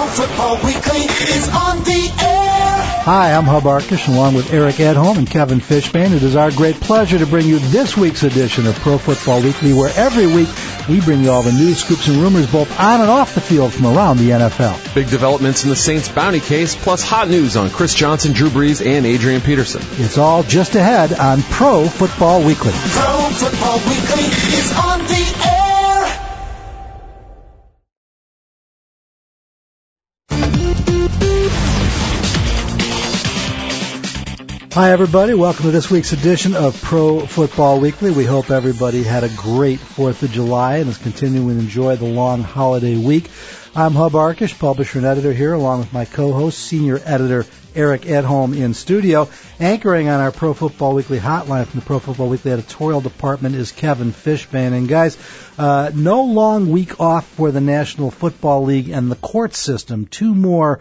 Football Weekly is on the air. Hi, I'm Hub Arkish, along with Eric Edholm and Kevin Fishbane. It is our great pleasure to bring you this week's edition of Pro Football Weekly, where every week we bring you all the news, scoops, and rumors both on and off the field from around the NFL. Big developments in the Saints bounty case, plus hot news on Chris Johnson, Drew Brees, and Adrian Peterson. It's all just ahead on Pro Football Weekly. Pro Football Weekly is on the air. Hi, everybody. Welcome to this week's edition of Pro Football Weekly. We hope everybody had a great 4th of July and is continuing to enjoy the long holiday week. I'm Hub Arkish, publisher and editor here, along with my co-host, senior editor Eric Edholm in studio. Anchoring on our Pro Football Weekly hotline from the Pro Football Weekly editorial department is Kevin Fishbane. And guys, no long week off for the National Football League and the court system. Two more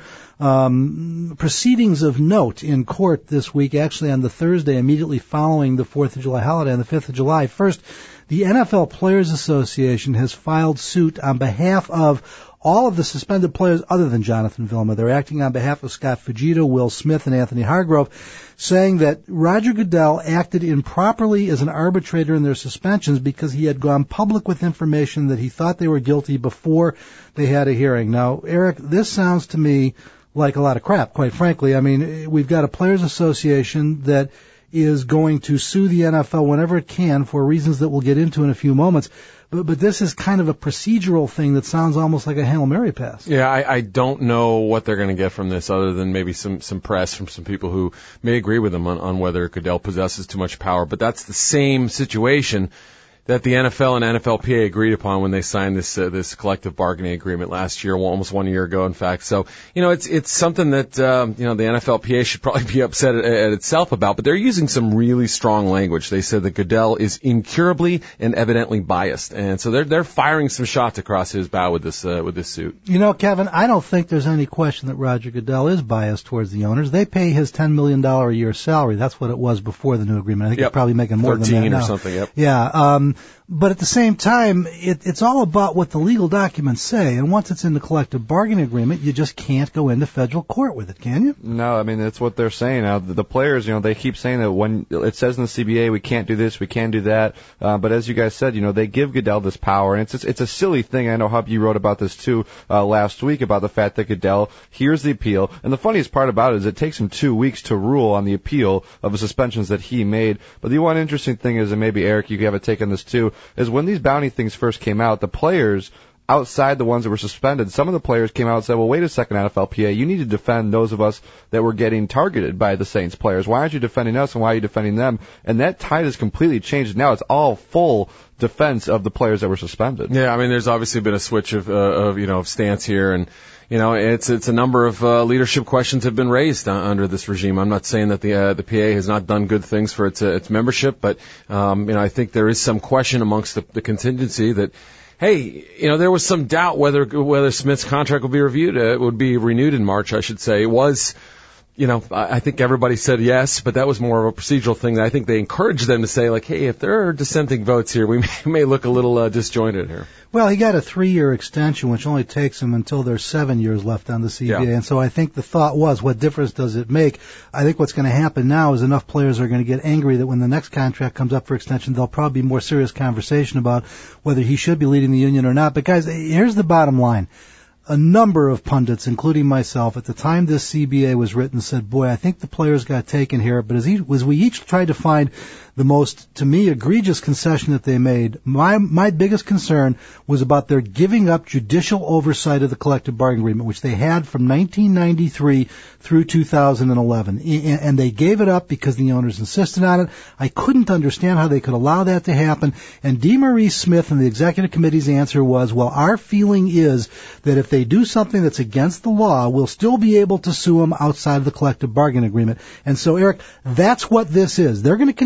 proceedings of note in court this week, actually on the Thursday immediately following the 4th of July holiday on the 5th of July. First, the NFL Players Association has filed suit on behalf of all of the suspended players other than Jonathan Vilma. They're acting on behalf of Scott Fujita, Will Smith, and Anthony Hargrove, saying that Roger Goodell acted improperly as an arbitrator in their suspensions because he had gone public with information that he thought they were guilty before they had a hearing. Now, Eric, this sounds to me like a lot of crap, quite frankly. I mean, we've got a Players Association that is going to sue the NFL whenever it can for reasons that we'll get into in a few moments. But this is kind of a procedural thing that sounds almost like a Hail Mary pass. Yeah, I don't know what they're going to get from this other than maybe some press from some people who may agree with them on whether Goodell possesses too much power. But that's the same situation that the NFL and NFLPA agreed upon when they signed this collective bargaining agreement last year, almost 1 year ago, in fact. So, it's something that, the NFLPA should probably be upset at itself about, but they're using some really strong language. They said that Goodell is incurably and evidently biased. And so they're firing some shots across his bow with this suit. Kevin, I don't think there's any question that Roger Goodell is biased towards the owners. They pay his $10 million a year salary. That's what it was before the new agreement. I think he's probably making more than that now. 13 or something, yep. Yeah, but at the same time, it's all about what the legal documents say. And once it's in the collective bargaining agreement, you just can't go into federal court with it, can you? No, I mean, that's what they're saying. Now, the players, they keep saying that when it says in the CBA, we can't do this, we can't do that. But as you guys said, they give Goodell this power. And it's a silly thing. I know, Hub, you wrote about this too last week about the fact that Goodell hears the appeal. And the funniest part about it is it takes him 2 weeks to rule on the appeal of the suspensions that he made. But the one interesting thing is, and maybe, Eric, you have a take on this too, is when these bounty things first came out, the players outside the ones that were suspended, some of the players came out and said, well, wait a second, NFLPA, you need to defend those of us that were getting targeted by the Saints players. Why aren't you defending us, and why are you defending them? And that tide has completely changed. Now it's all full defense of the players that were suspended. Yeah, I mean, there's obviously been a switch of stance here, and it's a number of leadership questions have been raised under this regime. I'm not saying that the PA has not done good things for its membership, but I think there is some question amongst the contingency that, hey, there was some doubt whether Smith's contract would be renewed in March, I should say. It was, I think everybody said yes, but that was more of a procedural thing. I think they encouraged them to say, like, hey, if there are dissenting votes here, we may look a little disjointed here. Well, he got a 3-year extension, which only takes him until there's 7 years left on the CBA. Yeah. And so I think the thought was, what difference does it make? I think what's going to happen now is enough players are going to get angry that when the next contract comes up for extension, there'll probably be more serious conversation about whether he should be leading the union or not. But guys, here's the bottom line. A number of pundits, including myself, at the time this CBA was written, said, boy, I think the players got taken here. But as we each tried to find the most, to me, egregious concession that they made, my biggest concern was about their giving up judicial oversight of the collective bargaining agreement, which they had from 1993 through 2011. And they gave it up because the owners insisted on it. I couldn't understand how they could allow that to happen. And DeMaurice Smith and the executive committee's answer was, well, our feeling is that if they do something that's against the law, we'll still be able to sue them outside of the collective bargaining agreement. And so, Eric, that's what this is. They're going to continue to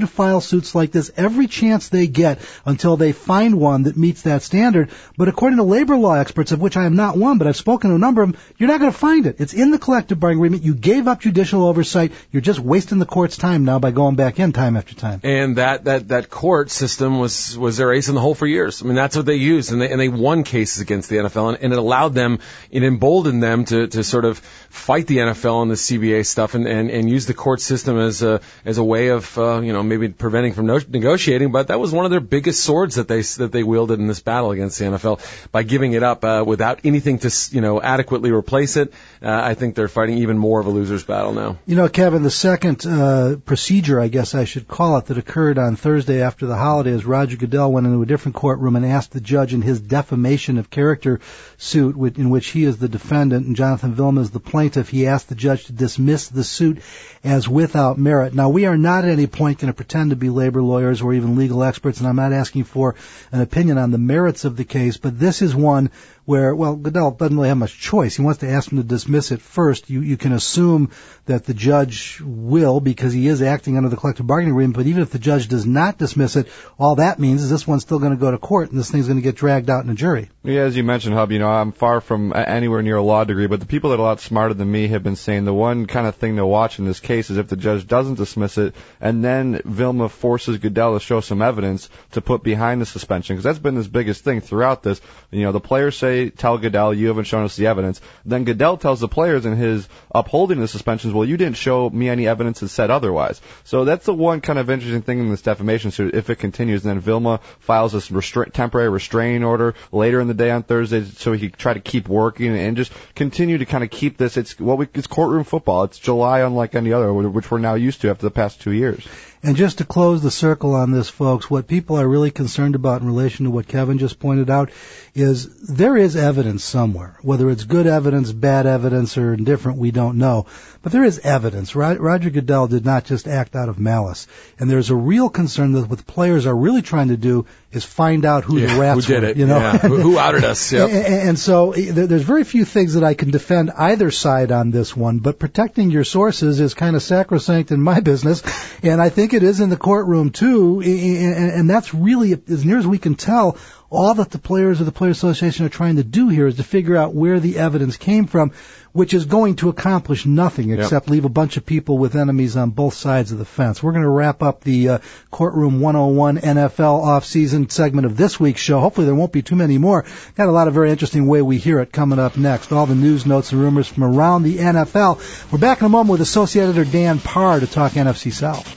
file suits like this every chance they get until they find one that meets that standard. But according to labor law experts, of which I am not one, but I've spoken to a number of them, you're not going to find it. It's in the collective bargaining agreement. You gave up judicial oversight. You're just wasting the court's time now by going back in time after time. And that court system was their ace in the hole for years. I mean, that's what they used, and they won cases against the NFL, and it allowed them, it emboldened them to sort of fight the NFL on the CBA stuff and use the court system as a way of maybe preventing from negotiating. But that was one of their biggest swords that they wielded in this battle against the NFL by giving it up without anything to adequately replace it. I think they're fighting even more of a loser's battle now. Kevin, the second procedure, I guess I should call it, that occurred on Thursday after the holiday is Roger Goodell went into a different courtroom and asked the judge in his defamation of character suit, in which he is the defendant and Jonathan Vilma is the plaintiff, he asked the judge to dismiss the suit as without merit. Now, we are not at any point going to pretend to be labor lawyers or even legal experts, and I'm not asking for an opinion on the merits of the case, but this is one where, well, Goodell doesn't really have much choice. He wants to ask him to dismiss it first. You can assume that the judge will, because he is acting under the collective bargaining agreement, but even if the judge does not dismiss it, all that means is this one's still going to go to court and this thing's going to get dragged out in a jury. Yeah, as you mentioned, Hub, I'm far from anywhere near a law degree, but the people that are a lot smarter than me have been saying the one kind of thing to watch in this case is if the judge doesn't dismiss it and then Vilma forces Goodell to show some evidence to put behind the suspension, because that's been his biggest thing throughout this. The players tell Goodell, you haven't shown us the evidence. Then Goodell tells the players in his upholding the suspensions, well, you didn't show me any evidence that said otherwise. So that's the one kind of interesting thing in this defamation suit. If it continues, then Vilma files this temporary restraining order later in the day on Thursday so he can try to keep working and just continue to kind of keep this. It's courtroom football. It's July unlike any other, which we're now used to after the past 2 years. And just to close the circle on this, folks, what people are really concerned about in relation to what Kevin just pointed out is there is evidence somewhere. Whether it's good evidence, bad evidence, or indifferent, we don't know. But there is evidence. Roger Goodell did not just act out of malice. And there's a real concern that what the players are really trying to do is find out who the rats who did were. It. Who outed us. Yep. And so there's very few things that I can defend either side on this one, but protecting your sources is kind of sacrosanct in my business, and I think it is in the courtroom too, and that's really, as near as we can tell, all that the players of the Players Association are trying to do here is to figure out where the evidence came from, which is going to accomplish nothing except leave a bunch of people with enemies on both sides of the fence. We're going to wrap up the Courtroom 101 NFL off-season segment of this week's show. Hopefully there won't be too many more. Got a lot of very interesting way we hear it coming up next. All the news, notes, and rumors from around the NFL. We're back in a moment with Associate Editor Dan Parr to talk NFC South.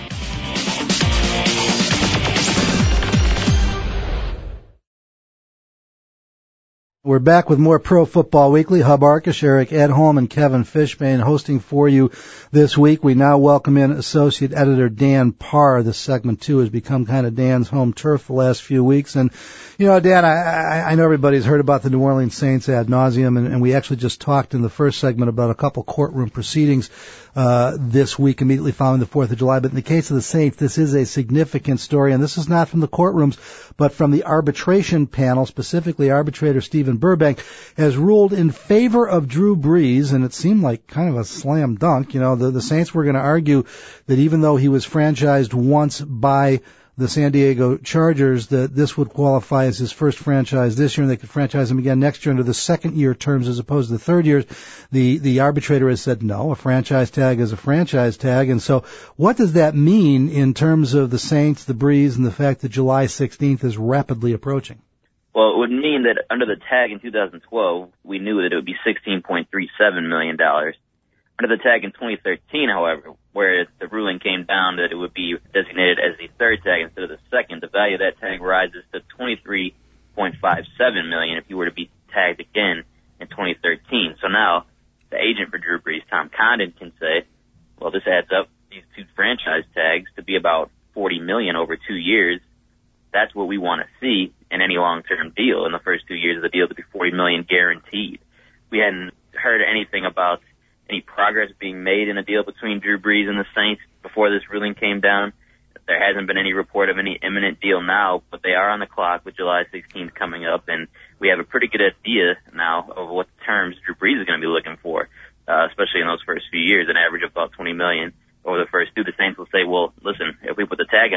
We're back with more Pro Football Weekly. Hub Arkush, Eric Edholm, and Kevin Fishbane hosting for you this week. We now welcome in Associate Editor Dan Parr. This segment, too, has become kind of Dan's home turf the last few weeks. And, Dan, I know everybody's heard about the New Orleans Saints ad nauseum, and we actually just talked in the first segment about a couple courtroom proceedings this week immediately following the 4th of July. But in the case of the Saints, this is a significant story, and this is not from the courtrooms, but from the arbitration panel, specifically arbitrator Stephen Burbank has ruled in favor of Drew Brees, and it seemed like kind of a slam dunk. The Saints were going to argue that even though he was franchised once by the San Diego Chargers, that this would qualify as his first franchise this year, and they could franchise him again next year under the second-year terms as opposed to the third years. The arbitrator has said no, a franchise tag is a franchise tag. And so what does that mean in terms of the Saints, the Brees, and the fact that July 16th is rapidly approaching? Well, it would mean that under the tag in 2012, we knew that it would be $16.37 million. Under the tag in 2013, however, where the ruling came down that it would be designated as the third tag instead of the second, the value of that tag rises to $23.57 million if you were to be tagged again in 2013. So now the agent for Drew Brees, Tom Condon, can say, well, this adds up, these two franchise tags, to be about $40 million over 2 years. That's what we want to see in any long-term deal. In the first 2 years of the deal, to be $40 million guaranteed. We hadn't heard anything about any progress being made in a deal between Drew Brees and the Saints before this ruling came down. There hasn't been any report of any imminent deal now, but they are on the clock with July 16th coming up, and we have a pretty good idea now of what terms Drew Brees is going to be looking for, especially in those first few years, an average of about $20 million over the first two. The Saints will say, well, listen, if we put the tag on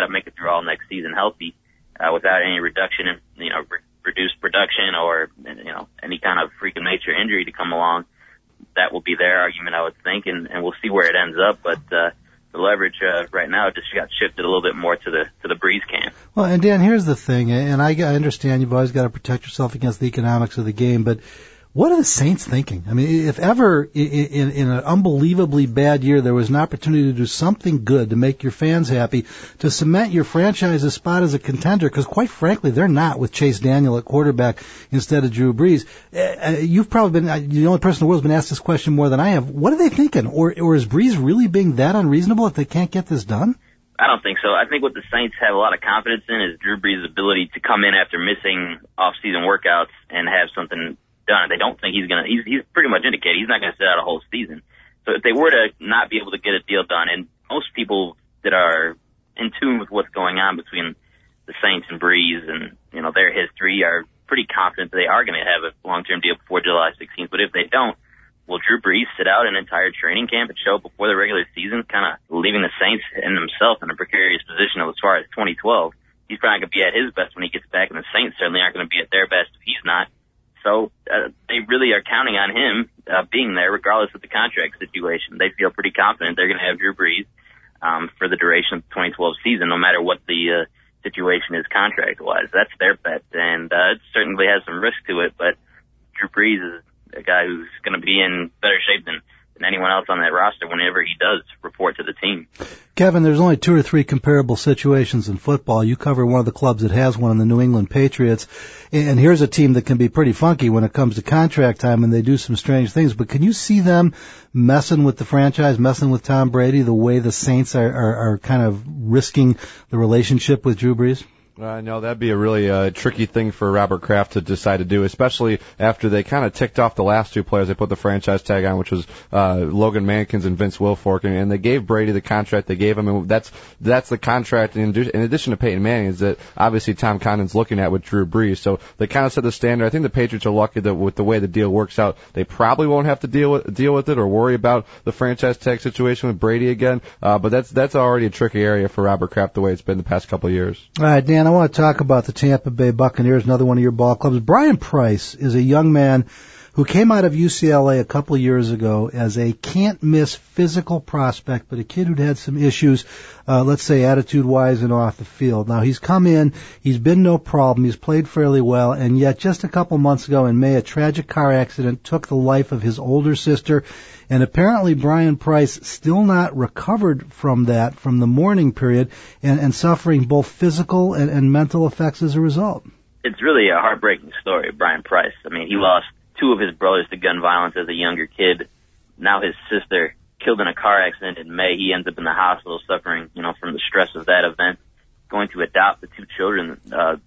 to make it through all next season healthy, without any reduction in, reduced production or, any kind of freak of nature injury to come along. That will be their argument, I would think, and we'll see where it ends up. But the leverage right now just got shifted a little bit more to the Breeze camp. Well, and Dan, here's the thing, and I understand you've always got to protect yourself against the economics of the game, but what are the Saints thinking? I mean, if ever in an unbelievably bad year there was an opportunity to do something good to make your fans happy, to cement your franchise's spot as a contender, because quite frankly, they're not with Chase Daniel at quarterback instead of Drew Brees. You've probably been the only person in the world who's been asked this question more than I have. What are they thinking? Or is Brees really being that unreasonable if they can't get this done? I don't think so. I think what the Saints have a lot of confidence in is Drew Brees' ability to come in after missing off-season workouts and have something done. They don't think he's pretty much indicated he's not going to sit out a whole season. So if they were to not be able to get a deal done, and most people that are in tune with what's going on between the Saints and Brees and, their history are pretty confident that they are going to have a long-term deal before July 16th. But if they don't, will Drew Brees sit out an entire training camp and show up before the regular season, kind of leaving the Saints and himself in a precarious position as far as 2012? He's probably not going to be at his best when he gets back, and the Saints certainly aren't going to be at their best if he's not. So they really are counting on him being there regardless of the contract situation. They feel pretty confident they're going to have Drew Brees for the duration of the 2012 season, no matter what the situation is contract-wise. That's their bet, and it certainly has some risk to it, but Drew Brees is a guy who's going to be in better shape than anyone else on that roster whenever he does report to the team. Kevin, there's only 2 or 3 comparable situations in football. You cover one of the clubs that has one in the New England Patriots, and here's a team that can be pretty funky when it comes to contract time, and they do some strange things. But can you see them messing with the franchise, messing with Tom Brady, the way the Saints are kind of risking the relationship with Drew Brees? No, that'd be a really tricky thing for Robert Kraft to decide to do, especially after they kind of ticked off the last 2 players they put the franchise tag on, which was Logan Mankins and Vince Wilfork, and they gave Brady the contract they gave him, and that's the contract in addition to Peyton Manning is that obviously Tom Condon's looking at with Drew Brees. So they kind of set the standard. I think the Patriots are lucky that with the way the deal works out, they probably won't have to deal with it or worry about the franchise tag situation with Brady again. But that's already a tricky area for Robert Kraft the way it's been the past couple of years. All right, Dan, I want to talk about the Tampa Bay Buccaneers, another one of your ball clubs. Brian Price is a young man who came out of UCLA a couple of years ago as a can't-miss physical prospect, but a kid who'd had some issues, let's say attitude-wise and off the field. Now, he's come in, he's been no problem, he's played fairly well, and yet just a couple months ago in May, a tragic car accident took the life of his older sister, and apparently Brian Price still not recovered from that, from the mourning period, and suffering both physical and mental effects as a result. It's really a heartbreaking story, Brian Price. I mean, he lost 2 of his brothers to gun violence as a younger kid. Now his sister killed in a car accident in May. He ends up in the hospital suffering, from the stress of that event. Going to adopt the 2 children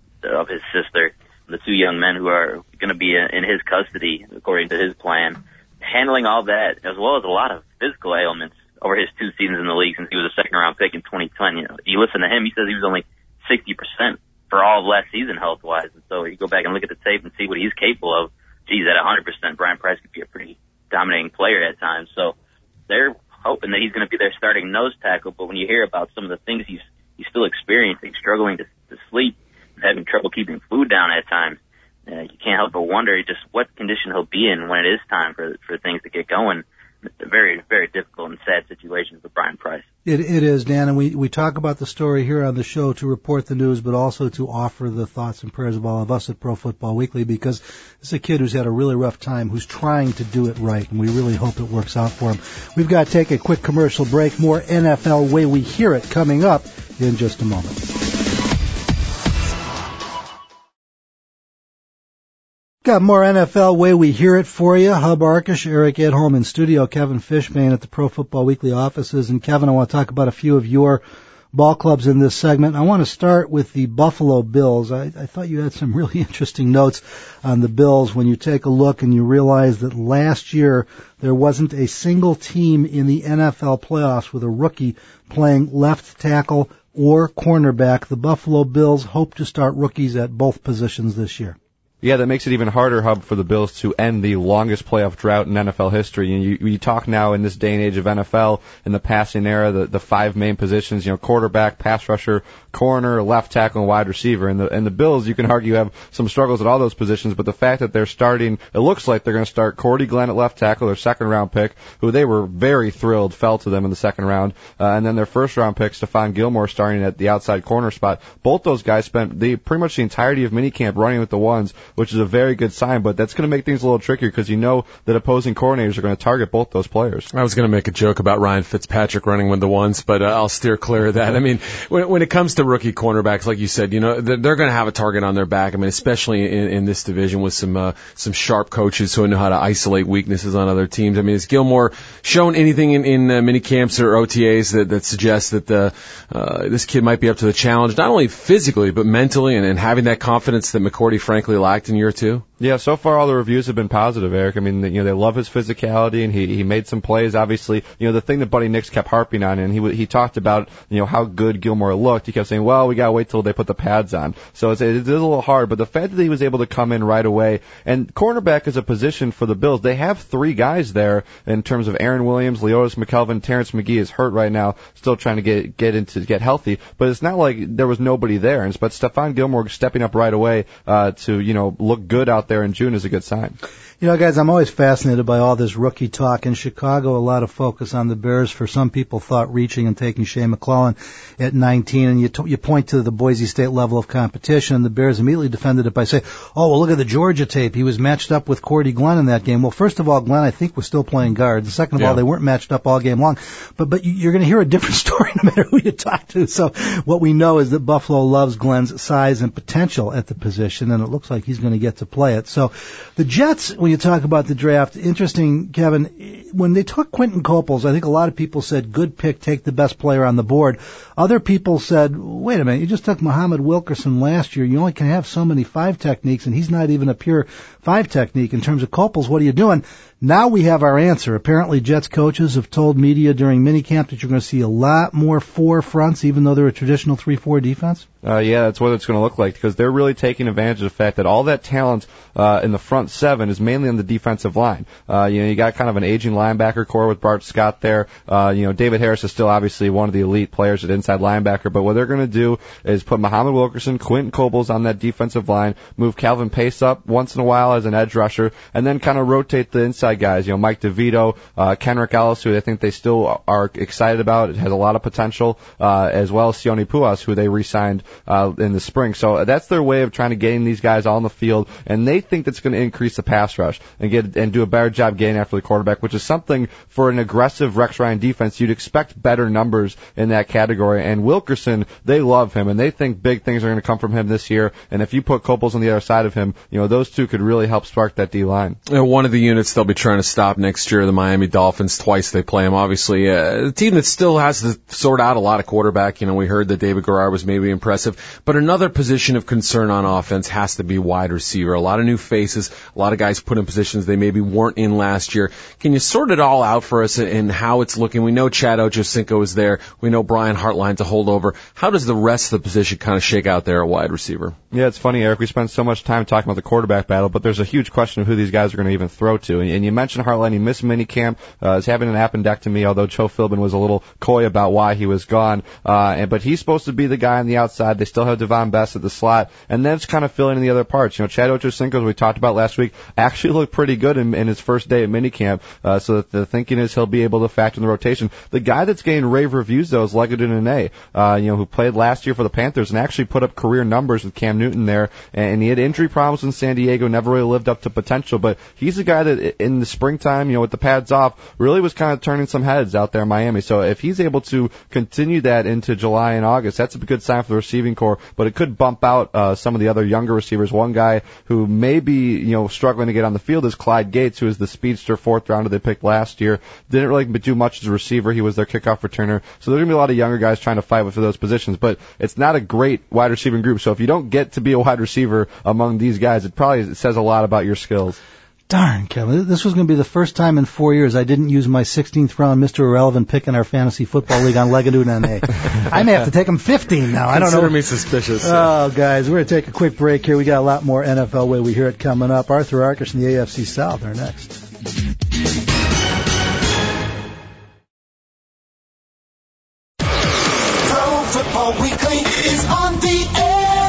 of his sister, the 2 young men who are going to be in his custody, according to his plan. Handling all that, as well as a lot of physical ailments over his 2 seasons in the league since he was a second-round pick in 2010. You listen to him, he says he was only 60% for all of last season health-wise. And so you go back and look at the tape and see what he's capable of. Geez, at 100%, Brian Price could be a pretty dominating player at times. So they're hoping that he's going to be their starting nose tackle. But when you hear about some of the things he's still experiencing, struggling to sleep, having trouble keeping food down at times, you can't help but wonder just what condition he'll be in when it is time for things to get going. It's a very, very difficult and sad situation for Brian Price. It is, Dan, and we talk about the story here on the show to report the news, but also to offer the thoughts and prayers of all of us at Pro Football Weekly, because this is a kid who's had a really rough time, who's trying to do it right, and we really hope it works out for him. We've got to take a quick commercial break. More NFL Way We Hear It coming up in just a moment. Got more NFL Way We Hear It for you. Hub Arkush, Eric Edholm in studio, Kevin Fishbane at the Pro Football Weekly offices. And Kevin, I want to talk about a few of your ball clubs in this segment. I want to start with the Buffalo Bills. I thought you had some really interesting notes on the Bills when you take a look and you realize that last year there wasn't a single team in the NFL playoffs with a rookie playing left tackle or cornerback. The Buffalo Bills hope to start rookies at both positions this year. Yeah, that makes it even harder, Hub, for the Bills to end the longest playoff drought in NFL history. And you talk now in this day and age of NFL, in the passing era, the five main positions, quarterback, pass rusher, corner, left tackle, and wide receiver. And the Bills, you can argue, have some struggles at all those positions, but the fact that they're starting, it looks like they're going to start Cordy Glenn at left tackle, their second-round pick, who they were very thrilled fell to them in the second round, and then their first-round pick, Stephon Gilmore, starting at the outside corner spot. Both those guys spent pretty much the entirety of minicamp running with the ones, which is a very good sign, but that's going to make things a little trickier because that opposing coordinators are going to target both those players. I was going to make a joke about Ryan Fitzpatrick running with the ones, but I'll steer clear of that. I mean, when it comes to rookie cornerbacks, like you said, they're going to have a target on their back. I mean, especially in this division with some sharp coaches who know how to isolate weaknesses on other teams. I mean, has Gilmore shown anything in mini camps or OTAs that suggests that this kid might be up to the challenge, not only physically but mentally, and having that confidence that McCourty frankly lacked in year two? Yeah, so far all the reviews have been positive, Eric. I mean, they love his physicality, and he made some plays. Obviously, the thing that Buddy Nix kept harping on, and he talked about how good Gilmore looked. He kept saying, well, we gotta wait till they put the pads on. So it is a little hard, but the fact that he was able to come in right away, and cornerback is a position for the Bills. They have three guys there in terms of Aaron Williams, Leotis McKelvin, Terrence McGee is hurt right now, still trying to get healthy. But it's not like there was nobody there. But Stephon Gilmore stepping up right away to look good out there in June is a good sign. Guys, I'm always fascinated by all this rookie talk. In Chicago, a lot of focus on the Bears. For some people, thought reaching and taking Shea McClellan at 19, and you point to the Boise State level of competition, and the Bears immediately defended it by saying, oh, well, look at the Georgia tape. He was matched up with Cordy Glenn in that game. Well, first of all, Glenn, I think, was still playing guard. And second of all, they weren't matched up all game long. But you're going to hear a different story no matter who you talk to. So what we know is that Buffalo loves Glenn's size and potential at the position, and it looks like he's going to get to play it. So the Jets, when you talk about the draft, interesting, Kevin, when they took Quentin Coples, I think a lot of people said, good pick, take the best player on the board. Other people said, wait a minute, you just took Muhammad Wilkerson last year. You only can have so many 5 techniques, and he's not even a pure 5 technique in terms of Coples. What are you doing? Now we have our answer. Apparently, Jets coaches have told media during minicamp that you're going to see a lot more 4 fronts, even though they're a traditional 3-4 defense. Yeah, that's what it's going to look like, because they're really taking advantage of the fact that all that talent in the front 7 is mainly on the defensive line. You got kind of an aging linebacker core with Bart Scott there. David Harris is still obviously one of the elite players at inside linebacker, but what they're going to do is put Muhammad Wilkerson, Quentin Coples on that defensive line, move Calvin Pace up once in a while as an edge rusher, and then kind of rotate the inside guys. Mike DeVito, Kenrick Ellis, who I think they still are excited about. It has a lot of potential, as well as Sione Puas, who they re-signed in the spring. So that's their way of trying to getting these guys on the field, and they think that's going to increase the pass rush and do a better job getting after the quarterback, which is something for an aggressive Rex Ryan defense. You'd expect better numbers in that category. And Wilkerson, they love him, and they think big things are going to come from him this year. And if you put Coples on the other side of him, those two could really help spark that D-line. One of the units they'll be trying to stop next year, the Miami Dolphins. Twice they play them, obviously. A team that still has to sort out a lot of quarterback. We heard that David Garrard was maybe impressive. But another position of concern on offense has to be wide receiver. A lot of new faces, a lot of guys put in positions they maybe weren't in last year. Can you sort it all out for us in how it's looking? We know Chad Ochocinco is there. We know Brian Hartline's a holdover. How does the rest of the position kind of shake out there at wide receiver? Yeah, it's funny, Eric. We spend so much time talking about the quarterback battle, but there's a huge question of who these guys are going to even throw to. And you mentioned Hartline. He missed minicamp, is having an appendectomy, although Joe Philbin was a little coy about why he was gone. But he's supposed to be the guy on the outside. They still have Devon Best at the slot, and then it's kind of filling in the other parts. Chad Ochocinco, as we talked about last week, actually looked pretty good in his first day at minicamp, so that the thinking is he'll be able to factor in the rotation. The guy that's getting rave reviews, though, is Legadoon Nene, who played last year for the Panthers and actually put up career numbers with Cam Newton there, and he had injury problems in San Diego, never really lived up to potential, but he's a guy that in the springtime, with the pads off, really was kind of turning some heads out there in Miami. So if he's able to continue that into July and August, that's a good sign for the receiving core, but it could bump out some of the other younger receivers. One guy who may be, struggling to get on the field is Clyde Gates, who is the speedster 4th rounder they picked last year. Didn't really do much as a receiver. He was their kickoff returner. So there's going to be a lot of younger guys trying to fight for those positions, but it's not a great wide receiving group. So if you don't get to be a wide receiver among these guys, it says a lot about your skills. Darn, Kevin. This was going to be the first time in 4 years I didn't use my 16th round Mr. Irrelevant pick in our fantasy football league on Legadoon NA. I may have to take him 15 now. I don't know. Consider me suspicious. Oh, guys, we're going to take a quick break here. We got a lot more NFL way we hear it coming up. Arthur Arkush and the AFC South are next. Pro Football Weekly is on the air.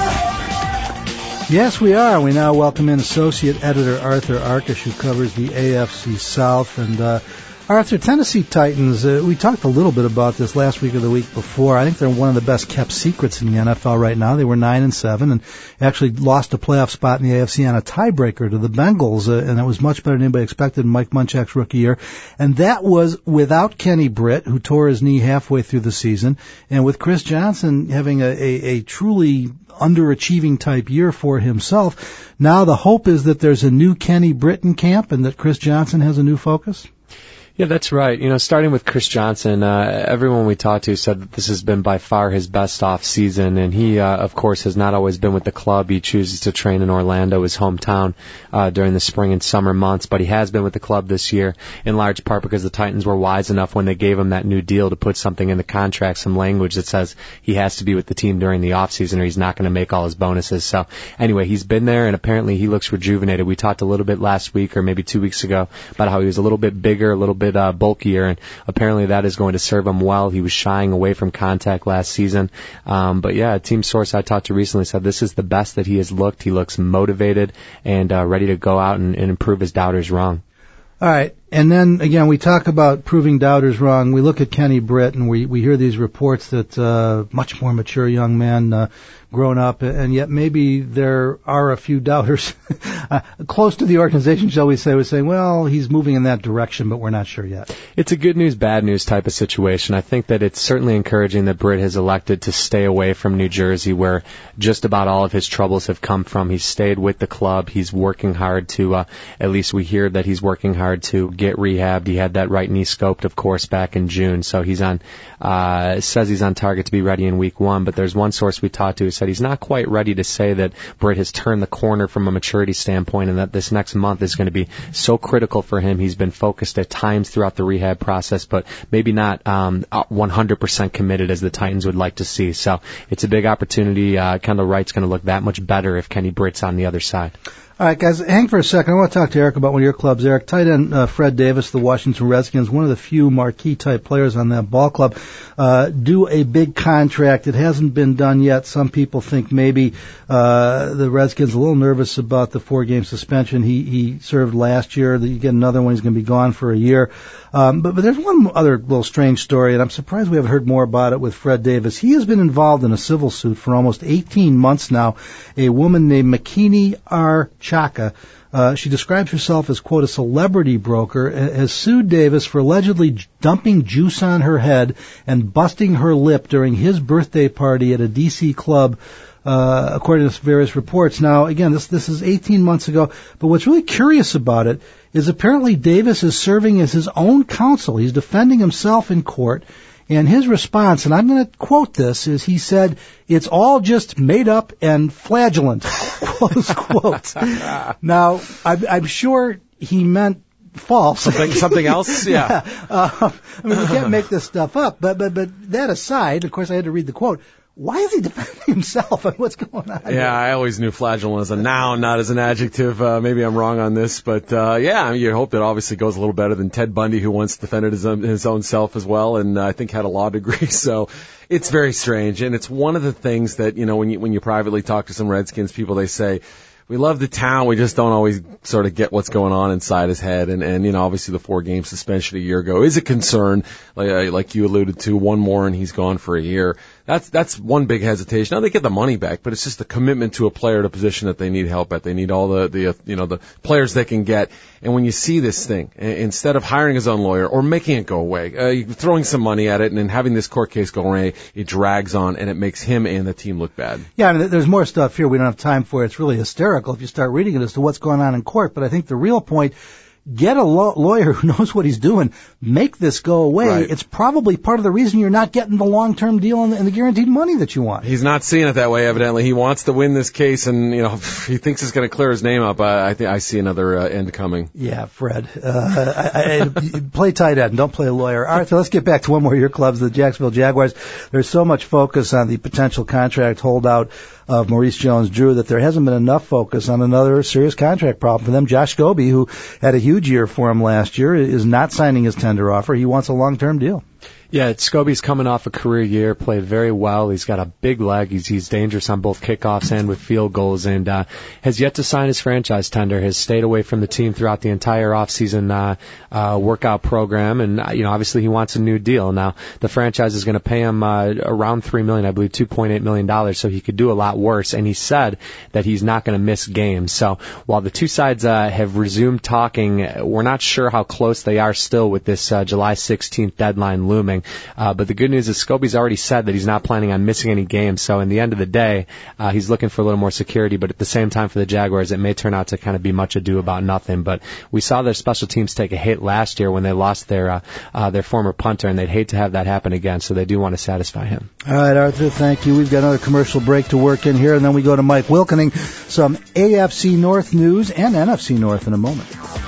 Yes, we are. We now welcome in Associate Editor Arthur Arkush, who covers the AFC South. And Arthur, Tennessee Titans, we talked a little bit about this last week or the week before. I think they're one of the best kept secrets in the NFL right now. They were 9-7 and actually lost a playoff spot in the AFC on a tiebreaker to the Bengals, and it was much better than anybody expected in Mike Munchak's rookie year. And that was without Kenny Britt, who tore his knee halfway through the season, and with Chris Johnson having a truly underachieving type year for himself. Now the hope is that there's a new Kenny Britt in camp and that Chris Johnson has a new focus? Yeah, that's right. Starting with Chris Johnson, everyone we talked to said that this has been by far his best off season, and he, of course, has not always been with the club. He chooses to train in Orlando, his hometown, during the spring and summer months, but he has been with the club this year, in large part because the Titans were wise enough when they gave him that new deal to put something in the contract, some language that says he has to be with the team during the offseason or he's not going to make all his bonuses. So anyway, he's been there, and apparently he looks rejuvenated. We talked a little bit last week or maybe 2 weeks ago about how he was a little bit bigger, a little bit bulkier, and apparently that is going to serve him well. He was shying away from contact last season. But yeah, a team source I talked to recently said this is the best that he has looked. He looks motivated and ready to go out and improve his doubters wrong. All right. And then, again, we talk about proving doubters wrong. We look at Kenny Britt, and we hear these reports that much more mature young man grown up, and yet maybe there are a few doubters close to the organization, shall we say, who are saying, well, he's moving in that direction, but we're not sure yet. It's a good news, bad news type of situation. I think that it's certainly encouraging that Britt has elected to stay away from New Jersey, where just about all of his troubles have come from. He's stayed with the club. He's working hard to, at least we hear that he's working hard to get rehabbed. He had that right knee scoped, of course, back in June, so he's on, says he's on target to be ready in week 1, but there's one source we talked to who said he's not quite ready to say that Britt has turned the corner from a maturity standpoint and that this next month is going to be so critical for him. He's been focused at times throughout the rehab process, but maybe not 100% committed as the Titans would like to see. So it's a big opportunity. Kendall Wright's going to look that much better if Kenny Britt's on the other side. All right, guys, hang for a second. I want to talk to Eric about one of your clubs. Eric, tight end Fred Davis, the Washington Redskins, one of the few marquee-type players on that ball club, do a big contract. It hasn't been done yet. Some people think maybe the Redskins are a little nervous about the 4-game suspension he served last year. That you get another one, he's going to be gone for a year. But there's one other little strange story, and I'm surprised we haven't heard more about it with Fred Davis. He has been involved in a civil suit for almost 18 months now. A woman named Makini R. Chaka, she describes herself as, quote, a celebrity broker, has sued Davis for allegedly dumping juice on her head and busting her lip during his birthday party at a D.C. club, according to various reports. Now, again, this is 18 months ago, but what's really curious about it is apparently Davis is serving as his own counsel. He's defending himself in court. And his response, and I'm going to quote this, is he said, "It's all just made up and flagellant," close quote. Now, I'm sure he meant false. Something else? Yeah. I mean, you can't make this stuff up. But that aside, of course, I had to read the quote. Why is he defending himself? What's going on? Yeah, I always knew flagellant as a noun, not as an adjective. Maybe I'm wrong on this, but yeah, I mean, you hope that obviously goes a little better than Ted Bundy, who once defended his own self as well, and I think had a law degree. So it's very strange, and it's one of the things that, you know, when you privately talk to some Redskins people, they say, we love the town, we just don't always sort of get what's going on inside his head. And you know, obviously the 4-game suspension a year ago is a concern, like you alluded to. One more and he's gone for a year. That's one big hesitation. Now they get the money back, but it's just the commitment to a player at a position that they need help at. They need all the players they can get. And when you see this thing, instead of hiring his own lawyer or making it go away, throwing some money at it and then having this court case go away, it drags on and it makes him and the team look bad. Yeah, I mean, there's more stuff here we don't have time for. It's really hysterical if you start reading it as to what's going on in court. But I think the real point, get a lawyer who knows what he's doing, make this go away. Right. It's probably part of the reason you're not getting the long-term deal and the guaranteed money that you want. He's not seeing it that way, evidently. He wants to win this case, and, he thinks it's going to clear his name up. I think I see another end coming. Yeah, Fred. Play tight end. Don't play a lawyer. All right, so let's get back to one more of your clubs, the Jacksonville Jaguars. There's so much focus on the potential contract holdout of Maurice Jones-Drew that there hasn't been enough focus on another serious contract problem for them. Josh Scobie, who had a huge year for him last year, is not signing his tender offer. He wants a long-term deal. Yeah, Scobie's coming off a career year, played very well. He's got a big leg. He's dangerous on both kickoffs and with field goals, and has yet to sign his franchise tender. Has stayed away from the team throughout the entire offseason workout program, and obviously he wants a new deal. Now the franchise is going to pay him around $3 million, I believe $2.8 million, so he could do a lot worse. And he said that he's not going to miss games. So while the two sides have resumed talking, we're not sure how close they are still with this July 16th deadline looming. But the good news is Scobie's already said that he's not planning on missing any games. So in the end of the day, he's looking for a little more security. But at the same time for the Jaguars, it may turn out to kind of be much ado about nothing. But we saw their special teams take a hit last year when they lost their former punter, and they'd hate to have that happen again. So they do want to satisfy him. All right, Arthur, thank you. We've got another commercial break to work in here, and then we go to Mike Wilkening. Some AFC North news and NFC North in a moment.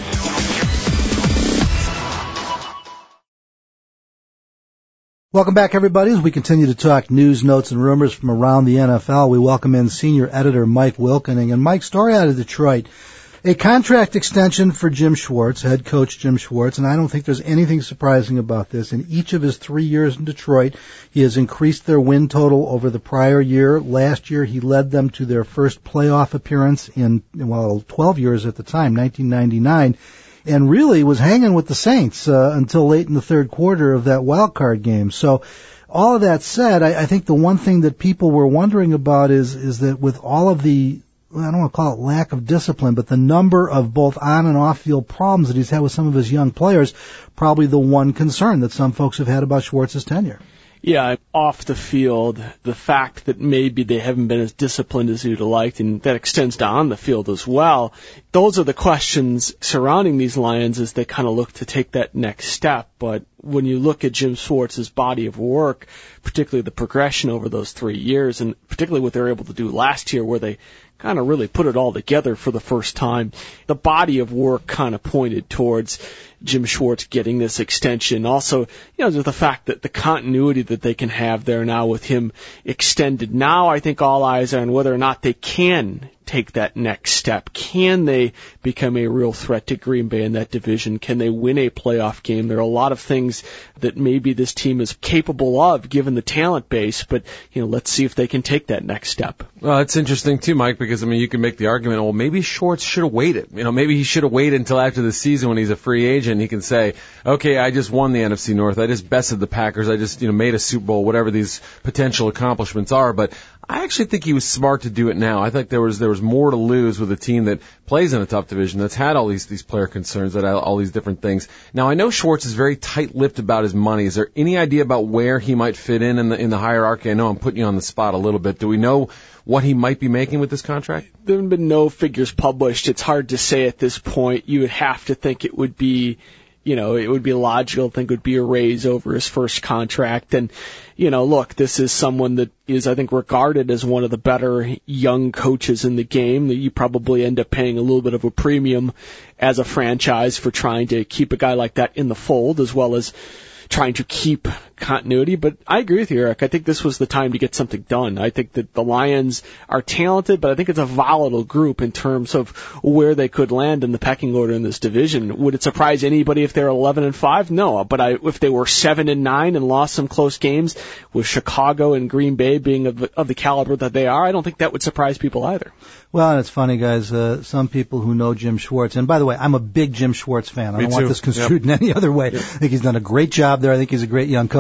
Welcome back, everybody. As we continue to talk news, notes, and rumors from around the NFL, we welcome in senior editor Mike Wilkening. And Mike, story out of Detroit, a contract extension for Jim Schwartz, head coach Jim Schwartz, and I don't think there's anything surprising about this. In each of his 3 years in Detroit, he has increased their win total over the prior year. Last year, he led them to their first playoff appearance in 12 years at the time, 1999. And really was hanging with the Saints until late in the third quarter of that wild card game. So all of that said, I think the one thing that people were wondering about is that with all of the, I don't want to call it lack of discipline, but the number of both on and off field problems that he's had with some of his young players, probably the one concern that some folks have had about Schwartz's tenure. Yeah, off the field, the fact that maybe they haven't been as disciplined as you'd liked, and that extends to on the field as well. Those are the questions surrounding these Lions as they kind of look to take that next step. But when you look at Jim Schwartz's body of work, particularly the progression over those 3 years, and particularly what they were able to do last year where they kind of really put it all together for the first time, the body of work kind of pointed towards Jim Schwartz getting this extension. Also, there's the fact that the continuity that they can have there now with him extended. Now I think all eyes are on whether or not they can take that next step. Can they become a real threat to Green Bay in that division? Can they win a playoff game? There are a lot of things that maybe this team is capable of given the talent base, but let's see if they can take that next step. Well, it's interesting too, Mike, because you can make the argument, well, maybe Schwartz should have waited. Maybe he should have waited until after the season when he's a free agent. He can say, okay, I just won the NFC North. I just bested the Packers. I just, made a Super Bowl, whatever these potential accomplishments are. But I actually think he was smart to do it now. I think there was more to lose with a team that plays in a tough division, that's had all these player concerns, that all these different things. Now, I know Schwartz is very tight-lipped about his money. Is there any idea about where he might fit in the hierarchy? I know I'm putting you on the spot a little bit. Do we know what he might be making with this contract? There have been no figures published. It's hard to say at this point. You would have to think it would be, it would be logical to think it would be a raise over his first contract. And, look, this is someone that is, I think, regarded as one of the better young coaches in the game. That you probably end up paying a little bit of a premium as a franchise for trying to keep a guy like that in the fold, as well as trying to keep continuity. But I agree with you, Eric. I think this was the time to get something done. I think that the Lions are talented, but I think it's a volatile group in terms of where they could land in the pecking order in this division. Would it surprise anybody if they're 11-5? No, but if they were 7-9 and lost some close games, with Chicago and Green Bay being of the caliber that they are, I don't think that would surprise people either. Well, and it's funny, guys, some people who know Jim Schwartz, and by the way, I'm a big Jim Schwartz fan. I don't want this construed in any other way. I think he's done a great job there. I think he's a great young coach.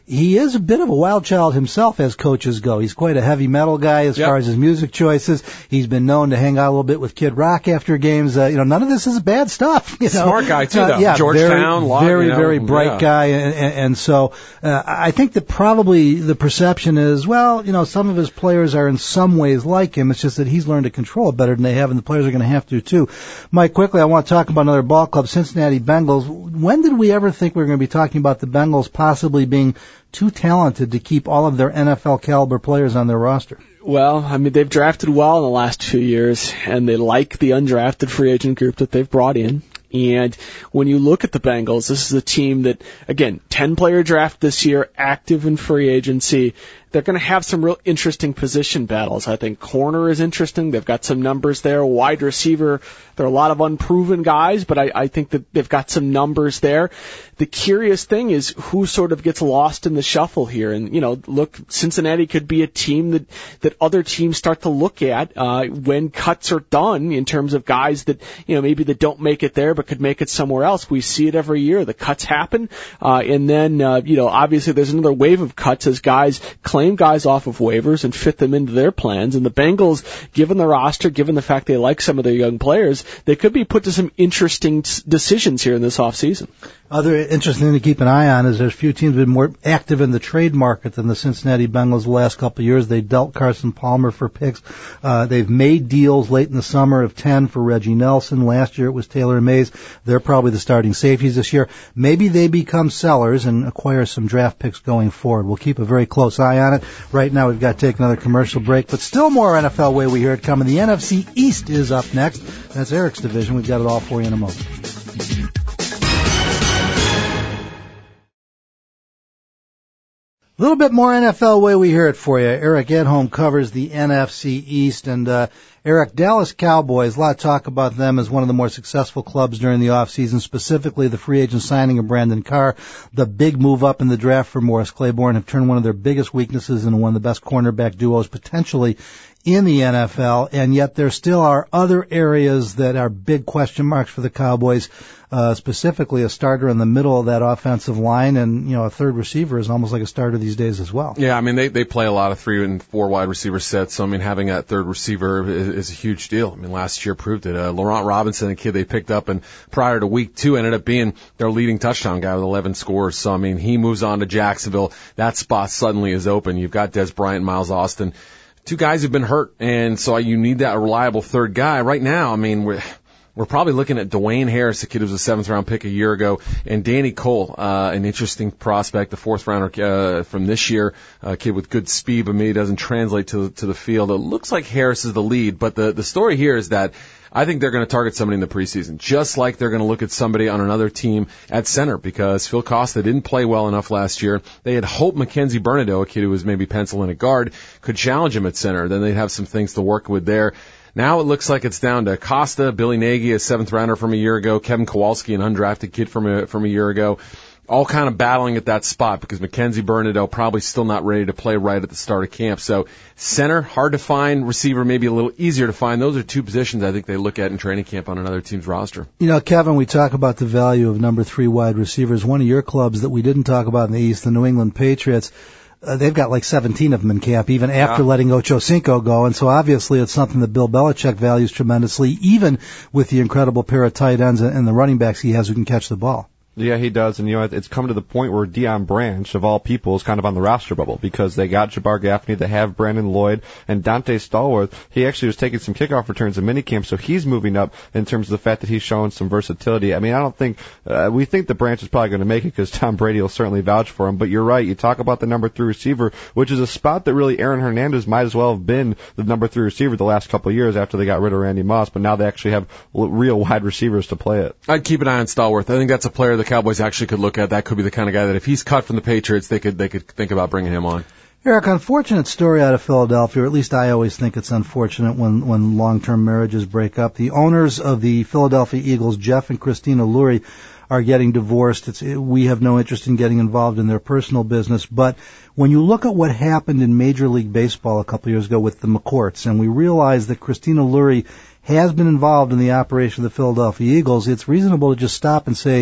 he is a bit of a wild child himself as coaches go. He's quite a heavy metal guy as far as his music choices. He's been known to hang out a little bit with Kid Rock after games. None of this is bad stuff. Smart guy too, though. Georgetown, very bright guy. And so I think that probably the perception is, some of his players are in some ways like him. It's just that he's learned to control it better than they have, and the players are going to have to too. Mike, quickly, I want to talk about another ball club, Cincinnati Bengals. When did we ever think we were going to be talking about the Bengals possibly being too talented to keep all of their NFL caliber players on their roster? Well, they've drafted well in the last few years, and they like the undrafted free agent group that they've brought in. And when you look at the Bengals, this is a team that, again, 10-player draft this year, active in free agency. They're going to have some real interesting position battles. I think corner is interesting. They've got some numbers there. Wide receiver, there are a lot of unproven guys, but I think that they've got some numbers there. The curious thing is who sort of gets lost in the shuffle here. And, look, Cincinnati could be a team that other teams start to look at when cuts are done in terms of guys that, maybe that don't make it there but could make it somewhere else. We see it every year. The cuts happen. And then, obviously there's another wave of cuts as guys claim guys off of waivers and fit them into their plans. And the Bengals, given the roster, given the fact they like some of their young players, they could be put to some interesting decisions here in this offseason. Other interesting thing to keep an eye on is there's a few teams that have been more active in the trade market than the Cincinnati Bengals the last couple of years. They dealt Carson Palmer for picks. They've made deals late in the summer of 10 for Reggie Nelson. Last year it was Taylor Mays. They're probably the starting safeties this year. Maybe they become sellers and acquire some draft picks going forward. We'll keep a very close eye on it. Right now we've got to take another commercial break, but still more NFL way we hear it coming. The NFC East is up next. That's Eric's division. We've got it all for you in a moment. A little bit more NFL way we hear it for you. Eric Edholm covers the NFC East. And Eric, Dallas Cowboys, a lot of talk about them as one of the more successful clubs during the offseason, specifically the free agent signing of Brandon Carr, the big move up in the draft for Morris Claiborne, have turned one of their biggest weaknesses into one of the best cornerback duos potentially in the NFL, and yet there still are other areas that are big question marks for the Cowboys, specifically a starter in the middle of that offensive line, and, a third receiver is almost like a starter these days as well. Yeah, they play a lot of 3 and 4 wide receiver sets, so, having that third receiver is a huge deal. Last year proved it. Laurent Robinson, a kid they picked up, and prior to week 2 ended up being their leading touchdown guy with 11 scores, so, he moves on to Jacksonville. That spot suddenly is open. You've got Des Bryant, Miles Austin, 2 guys who've been hurt, and so you need that reliable third guy. Right now, we're probably looking at Dwayne Harris, a kid who was a 7th-round pick a year ago, and Danny Cole, an interesting prospect, a 4th-rounder from this year, a kid with good speed, but maybe doesn't translate to the field. It looks like Harris is the lead, but the story here is that I think they're going to target somebody in the preseason, just like they're going to look at somebody on another team at center, because Phil Costa didn't play well enough last year. They had hoped Mackenzie Bernardo, a kid who was maybe pencil in a guard, could challenge him at center. Then they'd have some things to work with there. Now it looks like it's down to Costa, Billy Nagy, a 7th-rounder from a year ago, Kevin Kowalski, an undrafted kid from a year ago, all kind of battling at that spot because Mackenzie Bernardo probably still not ready to play right at the start of camp. So center, hard to find. Receiver, maybe a little easier to find. Those are 2 positions I think they look at in training camp on another team's roster. Kevin, we talk about the value of number 3 wide receivers. One of your clubs that we didn't talk about in the East, the New England Patriots, they've got like 17 of them in camp, even after letting Ocho Cinco go. And so obviously it's something that Bill Belichick values tremendously, even with the incredible pair of tight ends and the running backs he has who can catch the ball. Yeah, he does, and it's come to the point where Deion Branch, of all people, is kind of on the roster bubble because they got Jabbar Gaffney, they have Brandon Lloyd, and Dante Stallworth. He actually was taking some kickoff returns in minicamp, so he's moving up in terms of the fact that he's showing some versatility. I don't think we think the Branch is probably going to make it because Tom Brady will certainly vouch for him. But you're right, you talk about the number 3 receiver, which is a spot that really Aaron Hernandez might as well have been the number 3 receiver the last couple of years after they got rid of Randy Moss, but now they actually have real wide receivers to play it. I'd keep an eye on Stallworth. I think that's a player the Cowboys actually could look at. That could be the kind of guy that if he's cut from the Patriots, they could think about bringing him on. Eric, unfortunate story out of Philadelphia, or at least I always think it's unfortunate when long-term marriages break up. The owners of the Philadelphia Eagles, Jeff and Christina Lurie, are getting divorced. We have no interest in getting involved in their personal business, but when you look at what happened in Major League Baseball a couple years ago with the McCourts, and we realize that Christina Lurie has been involved in the operation of the Philadelphia Eagles, it's reasonable to just stop and say,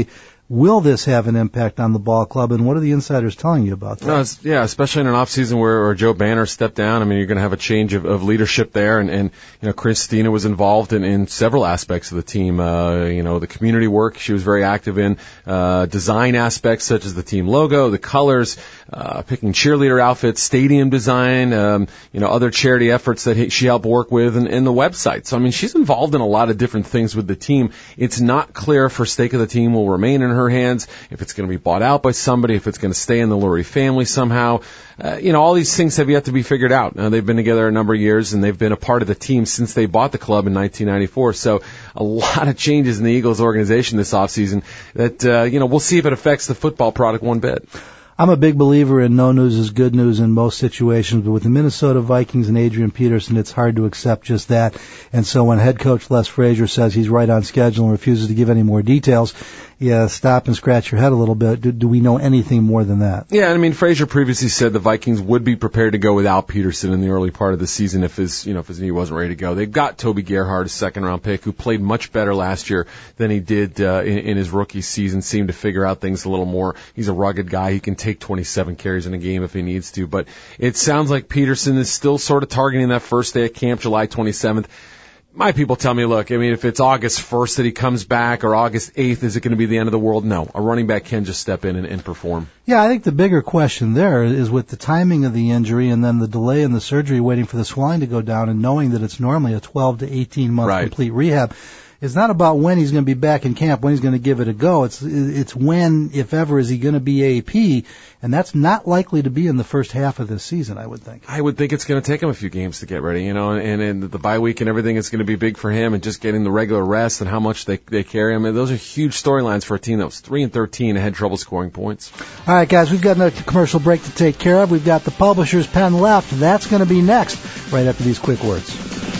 Will this have an impact on the ball club, and what are the insiders telling you about that? No, yeah, especially in an offseason where Joe Banner stepped down. I mean, you're going to have a change of leadership there, and Christina was involved in several aspects of the team. The community work she was very active in, design aspects such as the team logo, the colors, picking cheerleader outfits, stadium design, other charity efforts that she helped work with, and the website. So, I mean, she's involved in a lot of different things with the team. It's not clear if her stake of the team will remain in her hands, if it's going to be bought out by somebody, if it's going to stay in the Lurie family somehow. All these things have yet to be figured out. They've been together a number of years, and they've been a part of the team since they bought the club in 1994. So a lot of changes in the Eagles organization this offseason that, we'll see if it affects the football product one bit. I'm a big believer in no news is good news in most situations, but with the Minnesota Vikings and Adrian Peterson, it's hard to accept just that. And so when head coach Les Frazier says he's right on schedule and refuses to give any more details, stop and scratch your head a little bit. Do we know anything more than that? Yeah, I mean, Frazier previously said the Vikings would be prepared to go without Peterson in the early part of the season if his knee wasn't ready to go. They've got Toby Gerhart, a second-round pick, who played much better last year than he did in his rookie season, seemed to figure out things a little more. He's a rugged guy. He can take 27 carries in a game if he needs to. But it sounds like Peterson is still sort of targeting that first day of camp, July 27th. My people tell me, look, I mean, if it's August 1st that he comes back or August 8th, is it going to be the end of the world? No. A running back can just step in and perform. Yeah, I think the bigger question there is with the timing of the injury and then the delay in the surgery waiting for the swelling to go down and knowing that it's normally a 12 to 18 month complete rehab. It's not about when he's going to be back in camp, when he's going to give it a go. It's when, if ever, is he going to be AP, and that's not likely to be in the first half of this season, I would think. I would think it's going to take him a few games to get ready, and the bye week and everything is going to be big for him, and just getting the regular rest and how much they carry him. And those are huge storylines for a team that was 3-13 and had trouble scoring points. All right, guys, we've got another commercial break to take care of. We've got the Publisher's Pen left. That's going to be next, right after these quick words.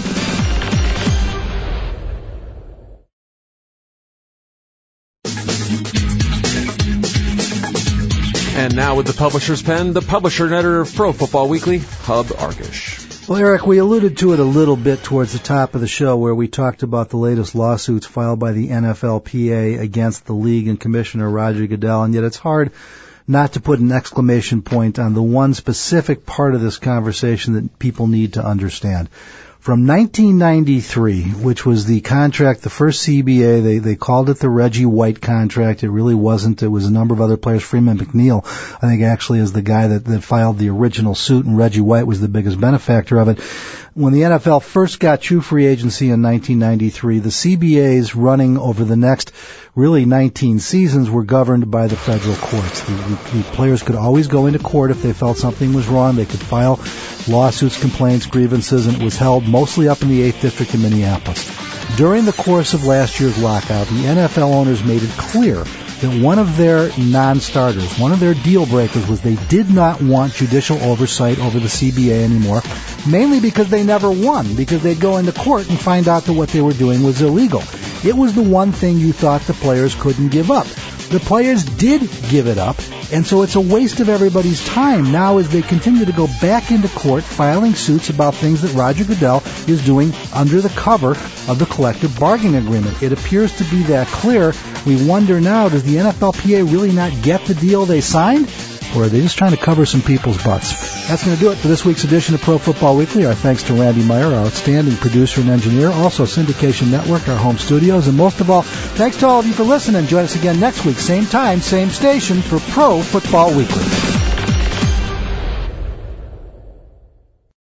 And now with the Publisher's Pen, the publisher and editor of Pro Football Weekly, Hub Arkush. Well, Eric, we alluded to it a little bit towards the top of the show where we talked about the latest lawsuits filed by the NFLPA against the league and Commissioner Roger Goodell, and yet it's hard not to put an exclamation point on the one specific part of this conversation that people need to understand. From 1993, which was the contract, the first CBA, they called it the Reggie White contract. It really wasn't. It was a number of other players. Freeman McNeil, I think, actually is the guy that filed the original suit, and Reggie White was the biggest benefactor of it. When the NFL first got true free agency in 1993, the CBAs running over the next really 19 seasons were governed by the federal courts. The players could always go into court if they felt something was wrong. They could file lawsuits, complaints, grievances, and it was held mostly up in the 8th District in Minneapolis. During the course of last year's lockout, the NFL owners made it clear that one of their non-starters, one of their deal breakers, was they did not want judicial oversight over the CBA anymore, mainly because they never won, because they'd go into court and find out that what they were doing was illegal. It was the one thing you thought the players couldn't give up. The players did give it up, and so it's a waste of everybody's time now as they continue to go back into court filing suits about things that Roger Goodell is doing under the cover of the collective bargaining agreement. It appears to be that clear. We wonder now, does the NFLPA really not get the deal they signed? Or are they just trying to cover some people's butts? That's going to do it for this week's edition of Pro Football Weekly. Our thanks to Randy Meyer, our outstanding producer and engineer, also Syndication Network, our home studios, and most of all, thanks to all of you for listening. Join us again next week, same time, same station, for Pro Football Weekly.